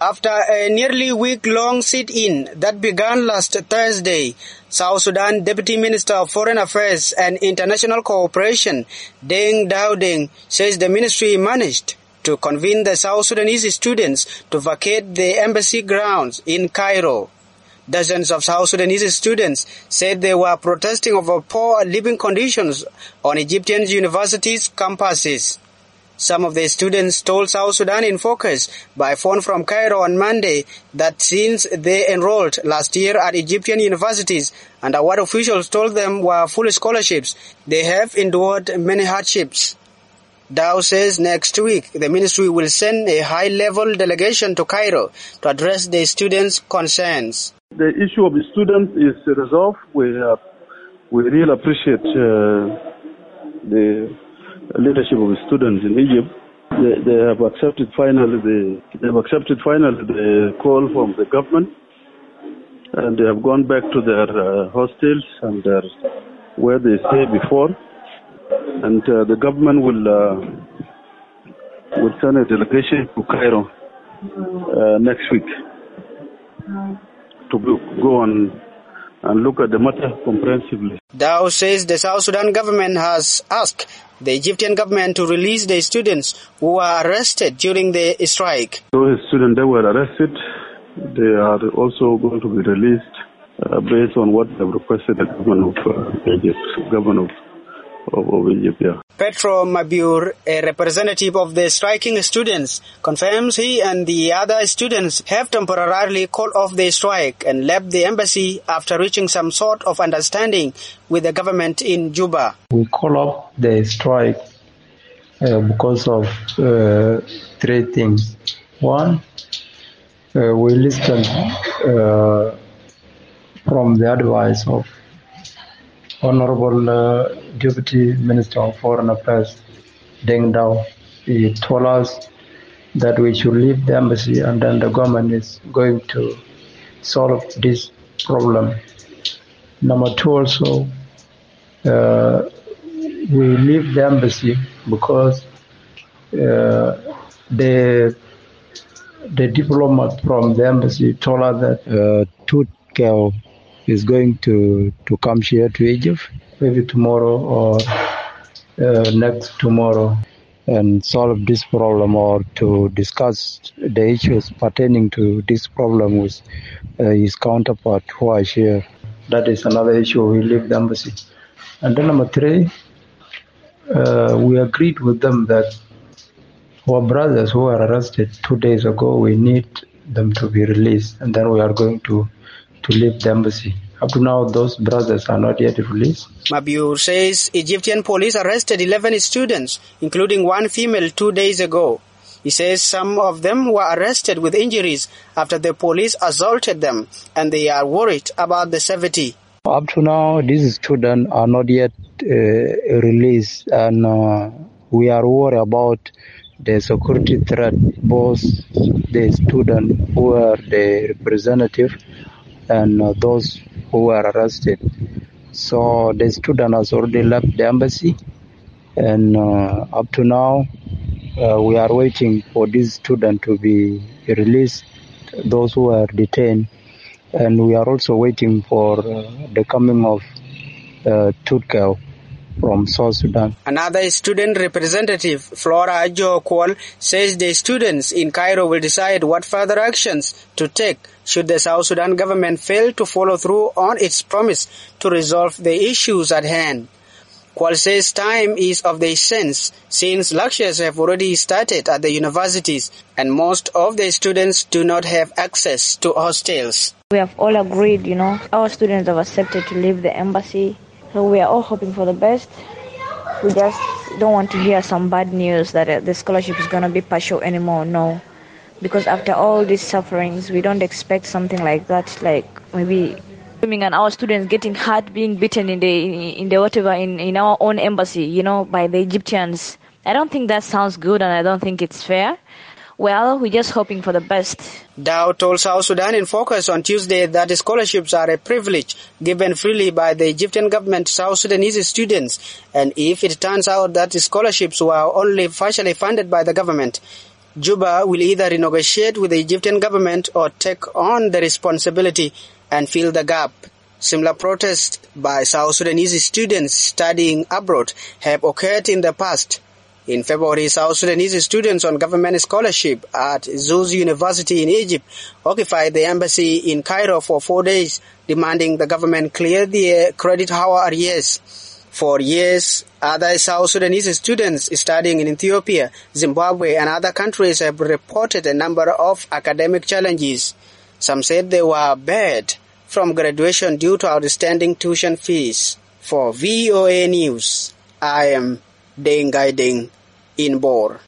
After a nearly week-long sit-in that began last Thursday, South Sudan Deputy Minister of Foreign Affairs and International Cooperation, Deng Dowding, says the ministry managed to convince the South Sudanese students to vacate the embassy grounds in Cairo. Dozens of South Sudanese students said they were protesting over poor living conditions on Egyptian universities' campuses. Some of the students told South Sudan in Focus by phone from Cairo on Monday that since they enrolled last year at Egyptian universities under what officials told them were full scholarships, they have endured many hardships. Dow says next week the ministry will send a high-level delegation to Cairo to address the students' concerns. The issue of the students is resolved. We really appreciate the leadership of the students in Egypt. They have accepted finally the call from the government, and they have gone back to their hostels and where they stayed before. And the government will send a delegation to Cairo next week to go on and look at the matter comprehensively. Dow says the South Sudan government has asked the Egyptian government to release the students who were arrested during the strike. Those students that were arrested, they are also going to be released based on what they have requested the government of Egypt, government of Egypt, yeah. Petro Mabur, a representative of the striking students, confirms he and the other students have temporarily called off the strike and left the embassy after reaching some sort of understanding with the government in Juba. We call off the strike because of three things. One, we listened from the advice of Honorable Deputy Minister of Foreign Affairs, Deng Dao. He told us that we should leave the embassy and then the government is going to solve this problem. Number two also, we leave the embassy because the diplomat from the embassy told us that Tutkel is going to come here to Egypt, maybe tomorrow or next tomorrow, and solve this problem or to discuss the issues pertaining to this problem with his counterpart who are here. That is another issue. We leave the embassy. And then number three, we agreed with them that our brothers who were arrested 2 days ago, we need them to be released, and then we are going to leave the embassy. Up to now, those brothers are not yet released. Mabur says Egyptian police arrested 11 students, including one female, 2 days ago. He says some of them were arrested with injuries after the police assaulted them, and they are worried about the safety. Up to now, these students are not yet released, and we are worried about the security threat, both the students who are the representative and those who were arrested. So the student has already left the embassy, and up to now we are waiting for this student to be released, those who are detained, and we are also waiting for the coming of Tutkel from South Sudan. Another student representative, Flora Jo Kwon, says the students in Cairo will decide what further actions to take should the South Sudan government fail to follow through on its promise to resolve the issues at hand. Kwon says time is of the essence since lectures have already started at the universities and most of the students do not have access to hostels. We have all agreed, our students have accepted to leave the embassy. So we are all hoping for the best. We just don't want to hear some bad news that the scholarship is going to be partial anymore, no. Because after all these sufferings, we don't expect something like that, like maybe and our students getting hurt, being beaten in our own embassy, by the Egyptians. I don't think that sounds good, and I don't think it's fair. Well, we're just hoping for the best. Dow told South Sudan in Focus on Tuesday that the scholarships are a privilege given freely by the Egyptian government to South Sudanese students, and if it turns out that the scholarships were only partially funded by the government, Juba will either renegotiate with the Egyptian government or take on the responsibility and fill the gap. Similar protests by South Sudanese students studying abroad have occurred in the past. In February, South Sudanese students on government scholarship at Zuz University in Egypt occupied the embassy in Cairo for 4 days, demanding the government clear the credit hour arrears. For years, other South Sudanese students studying in Ethiopia, Zimbabwe, and other countries have reported a number of academic challenges. Some said they were barred from graduation due to outstanding tuition fees. For VOA News, I am Deng Gai Deng in Bor.